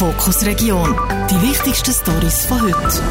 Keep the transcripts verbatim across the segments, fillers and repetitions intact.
Fokus Region. Die wichtigsten Storys von heute.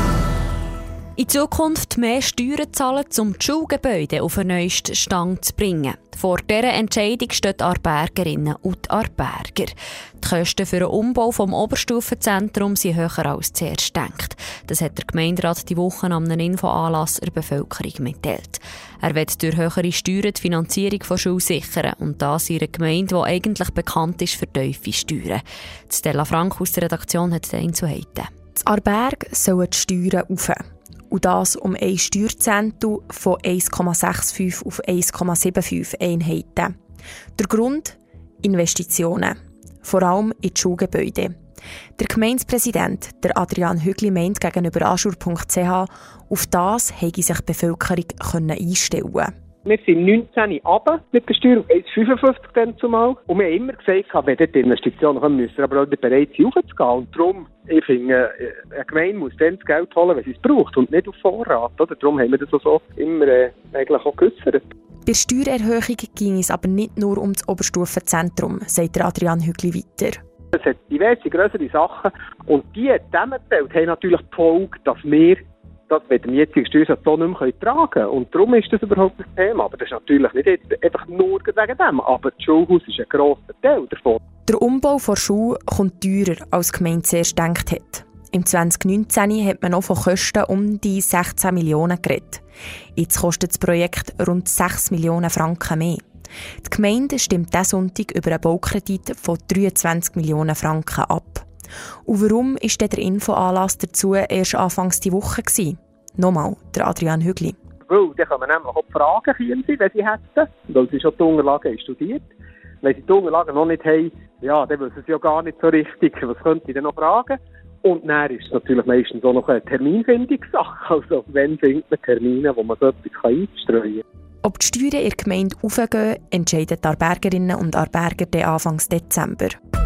In Zukunft mehr Steuern zahlen, um die Schulgebäude auf den neuesten Stand zu bringen. Vor dieser Entscheidung stehen die Aarbergerinnen und die Aarberger. Die Kosten für den Umbau des Oberstufenzentrums sind höher als zuerst gedacht. Das hat der Gemeinderat die Woche an einem Infoanlass der Bevölkerung mitteilt. Er will durch höhere Steuern die Finanzierung von Schulen sichern und das in einer Gemeinde, die eigentlich bekannt ist für tiefe Steuern. Stella Frank aus der Redaktion hat die Einzelheiten. In Aarberg sollen die Steuern rauf. Und das um ein Steuerzehntel von eins Komma fünfundsiebzig auf eins Komma fünfundsiebzig Einheiten. Der Grund? Investitionen. Vor allem in die Schulgebäude. Der Gemeindepräsident, der Adrian Hügli, meint gegenüber aschur punkt c h, auf das habe sich die Bevölkerung einstellen können. Wir sind neunzehn runter mit der Steuer auf eins Komma fünfundfünfzig dann zumal. Und wir haben immer gesagt, wenn dort die Investitionen kommen, müssen wir aber auch bereit sein, hochzugehen. Und darum, ich finde, eine Gemeinde muss dann das Geld holen, wenn sie es braucht und nicht auf Vorrat. Oder? Darum haben wir das auch so immer äh, eigentlich auch geäussert. Bei der Steuererhöhung ging es aber nicht nur um das Oberstufenzentrum, sagt Adrian Hügli weiter. Es hat diverse grössere Sachen und die zusammengezählt haben natürlich die Folge, dass wir das mit dem jetzigen Steuersatz so nicht mehr tragen können. Und darum ist das überhaupt ein Thema. Aber das ist natürlich nicht jetzt einfach nur wegen dem. Aber das Schulhaus ist ein grosser Teil davon. Der Umbau der Schule kommt teurer, als die Gemeinde zuerst gedacht hat. Im zwanzig neunzehn hat man noch von Kosten um die sechzehn Millionen geredet. Jetzt kostet das Projekt rund sechs Millionen Franken mehr. Die Gemeinde stimmt diesen Sonntag über einen Baukredit von dreiundzwanzig Millionen Franken ab. Und warum war der Infoanlass dazu erst anfangs die Woche gewesen? Nochmal, der Adrian Hügli. Weil dann können wir nämlich auch die Fragen kriegen, wenn sie hätten, weil sie schon die Unterlagen studiert. Wenn sie die Unterlagen noch nicht haben, ja, dann wissen sie ja gar nicht so richtig, was könnte ich denn noch fragen. Und dann ist es natürlich meistens auch noch eine Terminfindungssache. Also, wann findet man Termine, wo man so etwas einstreuen kann. Ob die Steuern in der Gemeinde raufgehen, entscheiden die Aarbergerinnen und Aarberger dann Anfang Dezember.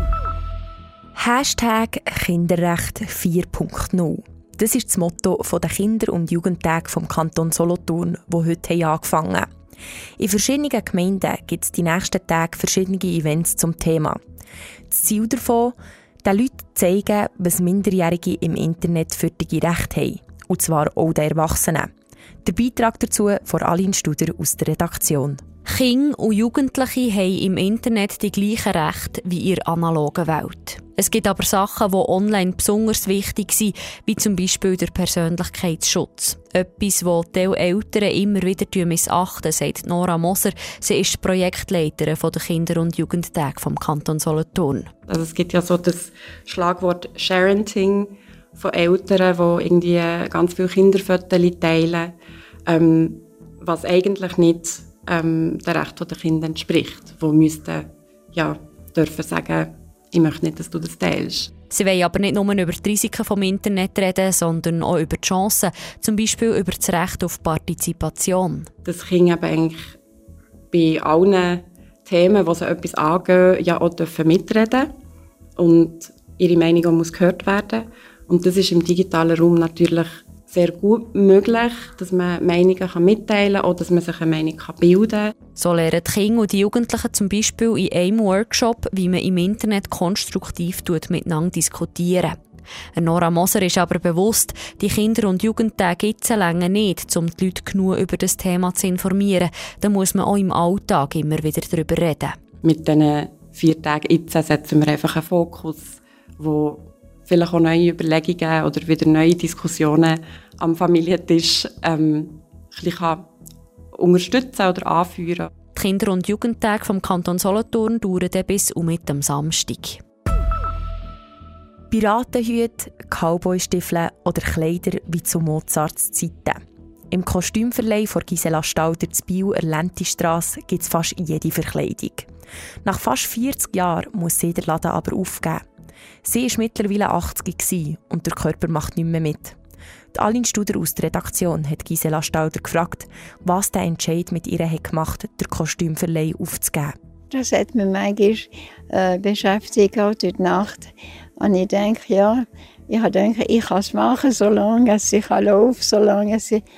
Hashtag Kinderrecht vier Punkt null. Das ist das Motto der Kinder- und Jugendtage vom Kanton Solothurn, die heute angefangen haben. In verschiedenen Gemeinden gibt es die nächsten Tage verschiedene Events zum Thema. Das Ziel davon, den Leuten zeigen, was Minderjährige im Internet für die Rechte haben. Und zwar auch den Erwachsenen. Der Beitrag dazu von Aline Studer aus der Redaktion. Kinder und Jugendliche haben im Internet die gleichen Rechte wie in der analogen Welt. Es gibt aber Sachen, die online besonders wichtig sind, wie zum Beispiel der Persönlichkeitsschutz. Etwas, das die Eltern immer wieder missachten, sagt Nora Moser. Sie ist Projektleiterin der Kinder- und Jugendtage vom Kanton Solothurn. Also es gibt ja so das Schlagwort Sharenting von Eltern, die irgendwie ganz viele Kinderfotos teilen, ähm, was eigentlich nicht ähm, den Rechten der Kinder entspricht, die müssten ja, dürfen sagen, ich möchte nicht, dass du das teilst. Sie wollen aber nicht nur über die Risiken des Internet reden, sondern auch über die Chancen, zum Beispiel über das Recht auf Partizipation. Das Kinder eben eigentlich bei allen Themen, die so etwas angehen, ja auch dürfen mitreden und ihre Meinung auch muss gehört werden. Und das ist im digitalen Raum natürlich sehr gut möglich, dass man Meinungen mitteilen kann oder dass man sich eine Meinung bilden kann. So lernen die Kinder und die Jugendlichen zum Beispiel in einem Workshop, wie man im Internet konstruktiv miteinander diskutieren. Nora Moser ist aber bewusst, die Kinder- und Jugendtage gibt es lange nicht, um die Leute genug über das Thema zu informieren. Da muss man auch im Alltag immer wieder darüber reden. Mit diesen vier Tagen jetzt setzen wir einfach einen Fokus, wo vielleicht auch neue Überlegungen oder wieder neue Diskussionen am Familientisch ähm, ein bisschen unterstützen oder anführen. Die Kinder- und Jugendtage vom Kanton Solothurn dauern dann bis und mit am Samstag. Piratenhüte, Cowboystiefel oder Kleider wie zu Mozarts Zeiten. Im Kostümverleih von Gisela Stalder zu Biel an der Lentistrasse gibt es fast jede Verkleidung. Nach fast vierzig Jahren muss sie den Laden aber aufgeben. Sie war mittlerweile achtzig und der Körper macht nicht mehr mit. Die Aline Studer aus der Redaktion hat Gisela Stalder gefragt, was der Entscheid mit ihr hat gemacht hat, den Kostümverleih aufzugeben. Das hat mich manchmal äh, beschäftigt, auch durch die Nacht. Und ich denke, ja, ich denke, ich kann es machen, solange es ich laufe, solange es ich...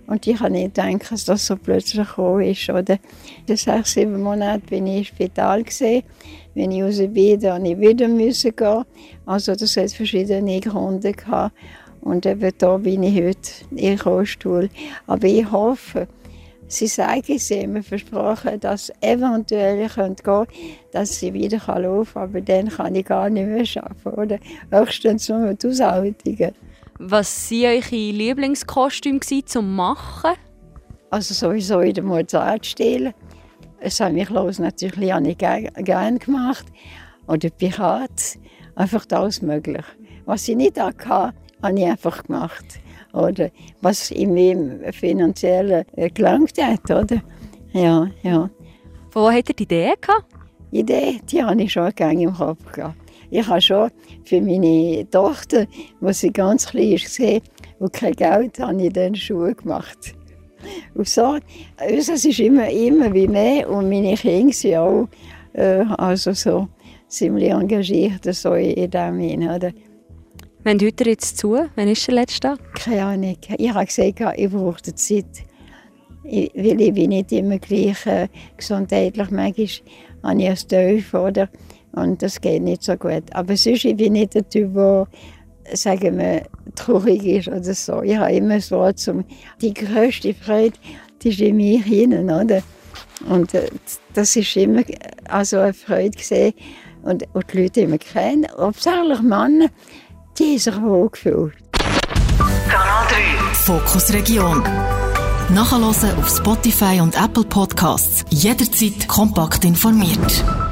Und ich kann nicht denken, dass das so plötzlich gekommen ist. Oder? In sechs, sieben Monaten bin ich im Spital gewesen. Wenn ich raus bin, dann musste ich wieder müssen gehen. Also das hat verschiedene Gründe gehabt. Und eben da bin ich heute im Rollstuhl. Aber ich hoffe, sie sagen, sie haben mir versprochen, dass eventuell ich gehen könnte, dass sie wieder laufen kann. Aber dann kann ich gar nicht mehr arbeiten. Oder? Höchstens nur die Aushaltungen. Was waren eure Lieblingskostüme zum Machen? Also sowieso in der Mozart-Stil. Das habe ich los natürlich auch nicht gerne gemacht. Oder Pirat. Einfach alles möglich. Was ich nicht hatte, habe ich einfach gemacht. Oder was in meinem finanziellen gelangt hat, oder? Ja, ja. Von wo habt ihr die Idee gehabt? Die Idee, die habe ich schon gerne im Kopf gehabt. Ich habe schon für meine Tochter, als sie ganz klein war und kein Geld, habe ich dann Schuhe gemacht. Und so, es ist immer, immer wie mehr und meine Kinder sind auch äh, also so ziemlich engagiert so in dem hinein, oder? Wann hört ihr jetzt zu? Wann ist der letzte Tag? Keine Ahnung. Ich habe gesagt, ich brauche die Zeit. Ich, weil ich bin nicht immer gleich äh, gesundheitlich. Manchmal habe ich ein Teufel, oder? Und das geht nicht so gut. Aber sonst ich bin nicht der Typ, der, sagen wir, traurig ist oder so. Ich habe immer das Wort zum... Die grösste Freude, die ist in mir hinein, oder? Und äh, das ist immer also eine Freude gesehen. Und, und die Leute, die mich kennen, hauptsächlich Männer, die haben sich wohl gefühlt. Kanal drei. Fokus Region. Nachhören auf Spotify und Apple Podcasts. Jederzeit kompakt informiert.